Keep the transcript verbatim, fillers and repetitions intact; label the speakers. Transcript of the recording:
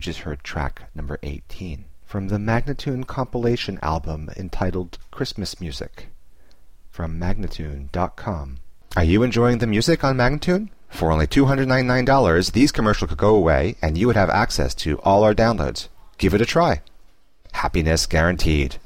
Speaker 1: just heard track number eighteen from the Magnatune compilation album entitled Christmas Music from Magnatune dot com. Are you enjoying the music on Magnatune? For only two hundred ninety-nine dollars, these commercials could go away and you would have access to all our downloads. Give it a try. Happiness guaranteed.